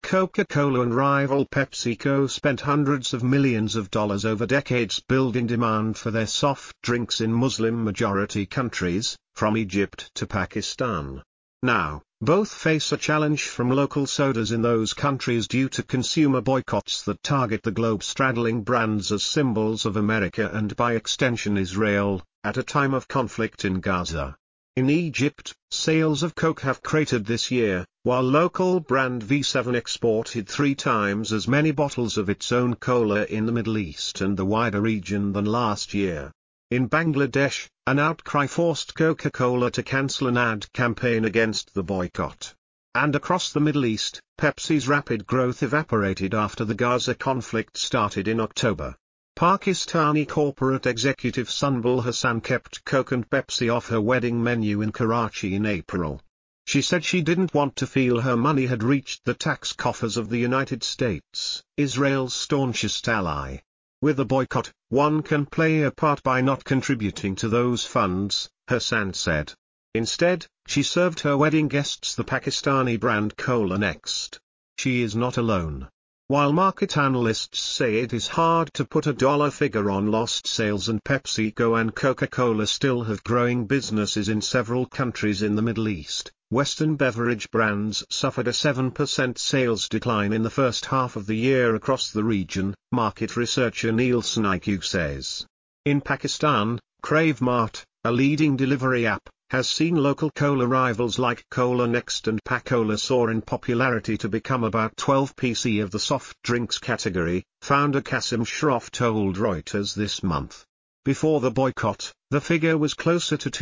Coca-Cola and rival PepsiCo spent hundreds of millions of dollars over decades building demand for their soft drinks in Muslim-majority countries, from Egypt to Pakistan. Now, both face a challenge from local sodas in those countries due to consumer boycotts that target the globe-straddling brands as symbols of America and by extension Israel, at a time of conflict in Gaza. In Egypt, sales of Coke have cratered this year, while local brand V7 exported 3 times as many bottles of its own cola in the Middle East and the wider region than last year. In Bangladesh, an outcry forced Coca-Cola to cancel an ad campaign against the boycott. And across the Middle East, Pepsi's rapid growth evaporated after the Gaza conflict started in October. Pakistani corporate executive Sunbul Hassan kept Coke and Pepsi off her wedding menu in Karachi in April. She said she didn't want to feel her money had reached the tax coffers of the United States, Israel's staunchest ally. With a boycott, one can play a part by not contributing to those funds, Hassan said. Instead, she served her wedding guests the Pakistani brand Cola Next. She is not alone. While market analysts say it is hard to put a dollar figure on lost sales and PepsiCo and Coca-Cola still have growing businesses in several countries in the Middle East, Western beverage brands suffered a 7% sales decline in the first half of the year across the region, market researcher Nielsen IQ says. In Pakistan, Crave Mart, a leading delivery app, has seen local cola rivals like Cola Next and Pacola soar in popularity to become about 12% of the soft drinks category, founder Kasim Shroff told Reuters this month. Before the boycott, the figure was closer to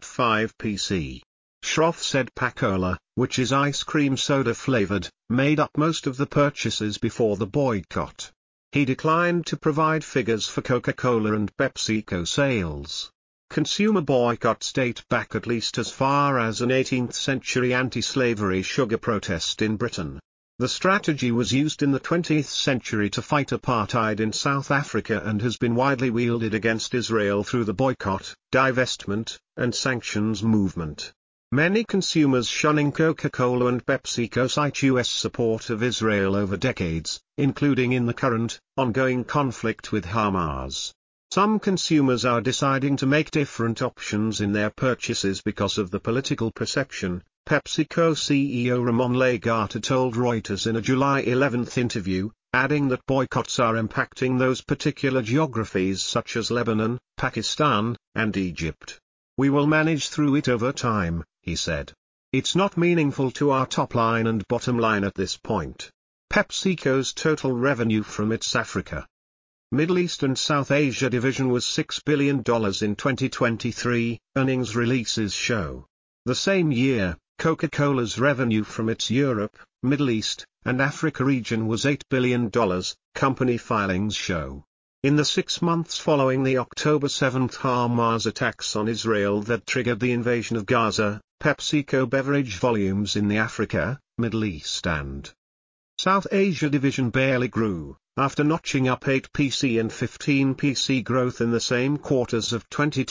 2.5%. Shroff said Pacola, which is ice cream soda flavored, made up most of the purchases before the boycott. He declined to provide figures for Coca-Cola and PepsiCo sales. Consumer boycotts date back at least as far as an 18th-century anti-slavery sugar protest in Britain. The strategy was used in the 20th century to fight apartheid in South Africa and has been widely wielded against Israel through the boycott, divestment, and sanctions movement. Many consumers shunning Coca-Cola and PepsiCo cite U.S. support of Israel over decades, including in the current, ongoing conflict with Hamas. Some consumers are deciding to make different options in their purchases because of the political perception, PepsiCo CEO Ramon Laguarta told Reuters in a July 11 interview, adding that boycotts are impacting those particular geographies such as Lebanon, Pakistan, and Egypt. We will manage through it over time, he said. It's not meaningful to our top line and bottom line at this point. PepsiCo's total revenue from its Africa, Middle East and South Asia division was $6 billion in 2023, earnings releases show. The same year, Coca-Cola's revenue from its Europe, Middle East, and Africa region was $8 billion, company filings show. In the 6 months following the October 7 Hamas attacks on Israel that triggered the invasion of Gaza, PepsiCo beverage volumes in the Africa, Middle East and South Asia division barely grew, after notching up 8% and 15% growth in the same quarters of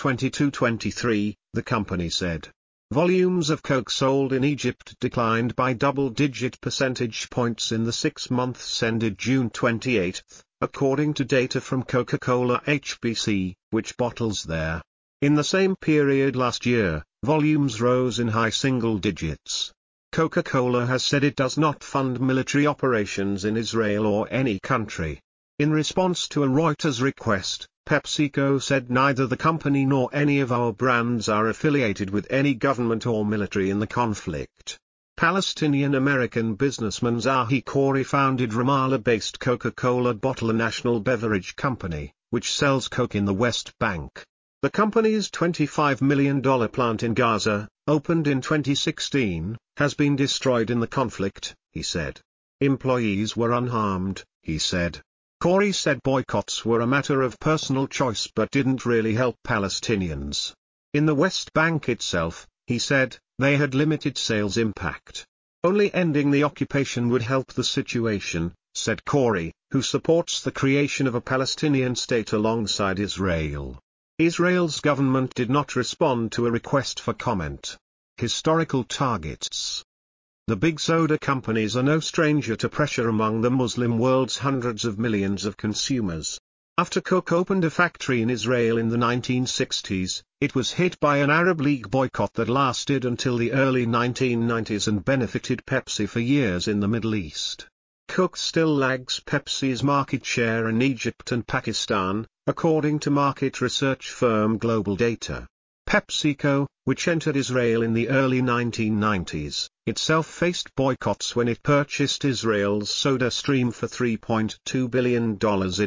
2022-23, the company said. Volumes of Coke sold in Egypt declined by double-digit percentage points in the 6 months ended June 28, according to data from Coca-Cola HBC, which bottles there. In the same period last year, volumes rose in high single digits. Coca-Cola has said it does not fund military operations in Israel or any country. In response to a Reuters request, PepsiCo said neither the company nor any of our brands are affiliated with any government or military in the conflict. Palestinian-American businessman Zahi Khoury founded Ramallah-based Coca-Cola Bottle, a national beverage company, which sells Coke in the West Bank. The company's $25 million plant in Gaza, opened in 2016, has been destroyed in the conflict, he said. Employees were unharmed, he said. Khoury said boycotts were a matter of personal choice but didn't really help Palestinians. In the West Bank itself, he said, they had limited sales impact. Only ending the occupation would help the situation, said Khoury, who supports the creation of a Palestinian state alongside Israel. Israel's government did not respond to a request for comment. Historical targets. The big soda companies are no stranger to pressure among the Muslim world's hundreds of millions of consumers. After Coke opened a factory in Israel in the 1960s, it was hit by an Arab League boycott that lasted until the early 1990s and benefited Pepsi for years in the Middle East. Coke still lags Pepsi's market share in Egypt and Pakistan, according to market research firm Global Data. PepsiCo, which entered Israel in the early 1990s, itself faced boycotts when it purchased Israel's SodaStream for $3.2 billion in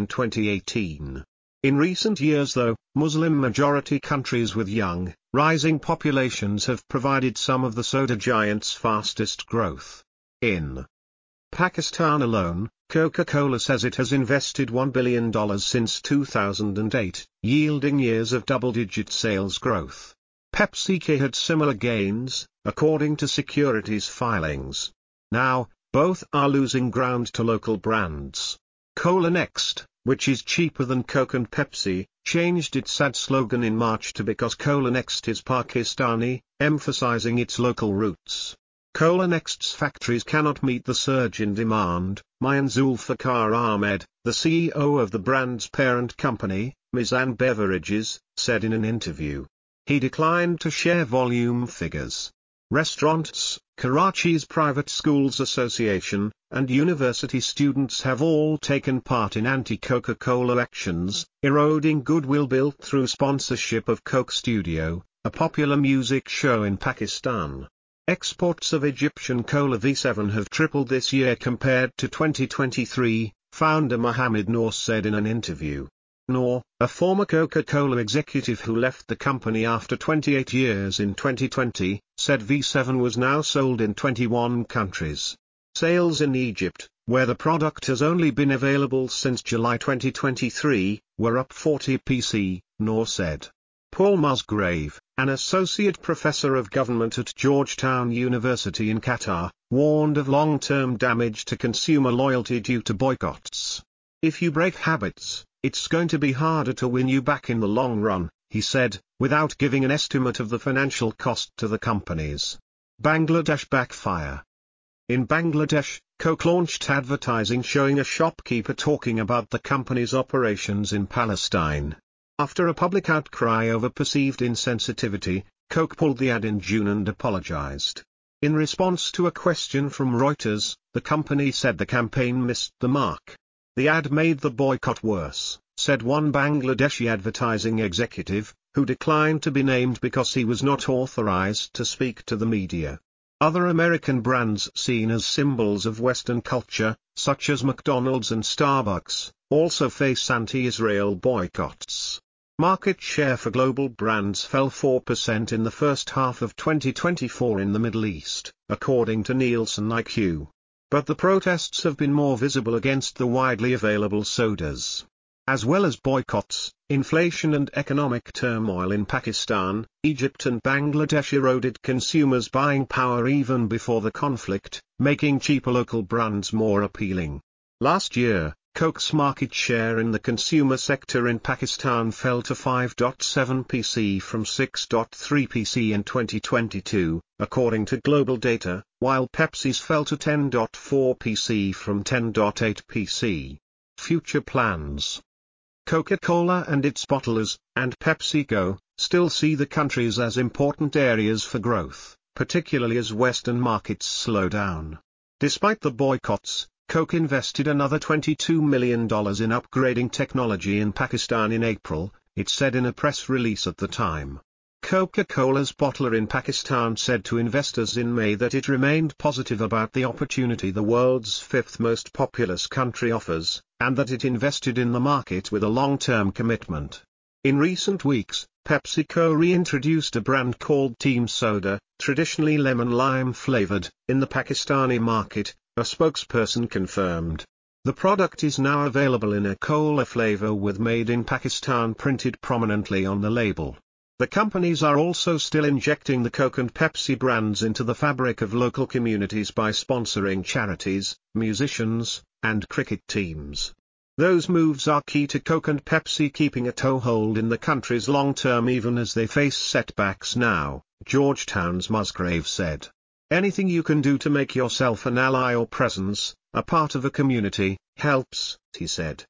2018. In recent years though, Muslim-majority countries with young, rising populations have provided some of the soda giant's fastest growth. In Pakistan alone, Coca-Cola says it has invested $1 billion since 2008, yielding years of double-digit sales growth. PepsiCo had similar gains, according to securities filings. Now, both are losing ground to local brands. Cola Next, which is cheaper than Coke and Pepsi, changed its ad slogan in March to "Because Cola Next is Pakistani," emphasizing its local roots. Cola Next's factories cannot meet the surge in demand, Mian Zulfikar Ahmed, the CEO of the brand's parent company, Mizan Beverages, said in an interview. He declined to share volume figures. Restaurants, Karachi's Private Schools Association, and university students have all taken part in anti-Coca-Cola actions, eroding goodwill built through sponsorship of Coke Studio, a popular music show in Pakistan. Exports of Egyptian Cola V7 have tripled this year compared to 2023, founder Mohammed Noor said in an interview. Noor, a former Coca-Cola executive who left the company after 28 years in 2020, said V7 was now sold in 21 countries. Sales in Egypt, where the product has only been available since July 2023, were up 40%, Noor said. Paul Musgrave, an associate professor of government at Georgetown University in Qatar, warned of long-term damage to consumer loyalty due to boycotts. If you break habits, it's going to be harder to win you back in the long run, he said, without giving an estimate of the financial cost to the companies. Bangladesh backfire. In Bangladesh, Coke launched advertising showing a shopkeeper talking about the company's operations in Palestine. After a public outcry over perceived insensitivity, Coke pulled the ad in June and apologized. In response to a question from Reuters, the company said the campaign missed the mark. The ad made the boycott worse, said one Bangladeshi advertising executive, who declined to be named because he was not authorized to speak to the media. Other American brands seen as symbols of Western culture, such as McDonald's and Starbucks, also face anti-Israel boycotts. Market share for global brands fell 4% in the first half of 2024 in the Middle East, according to Nielsen IQ. But the protests have been more visible against the widely available sodas. As well as boycotts, inflation and economic turmoil in Pakistan, Egypt and Bangladesh eroded consumers' buying power even before the conflict, making cheaper local brands more appealing. Last year, Coke's market share in the consumer sector in Pakistan fell to 5.7% from 6.3% in 2022, according to Global Data, while Pepsi's fell to 10.4% from 10.8%. Future plans. Coca-Cola and its bottlers, and PepsiCo, still see the countries as important areas for growth, particularly as Western markets slow down. Despite the boycotts, Coke invested another $22 million in upgrading technology in Pakistan in April, it said in a press release at the time. Coca-Cola's bottler in Pakistan said to investors in May that it remained positive about the opportunity the world's fifth most populous country offers, and that it invested in the market with a long-term commitment. In recent weeks, PepsiCo reintroduced a brand called Team Soda, traditionally lemon-lime flavored, in the Pakistani market, a spokesperson confirmed. The product is now available in a cola flavor with Made in Pakistan printed prominently on the label. The companies are also still injecting the Coke and Pepsi brands into the fabric of local communities by sponsoring charities, musicians, and cricket teams. Those moves are key to Coke and Pepsi keeping a toehold in the country's long term even as they face setbacks now, Georgetown's Musgrave said. Anything you can do to make yourself an ally or presence, a part of a community, helps, he said.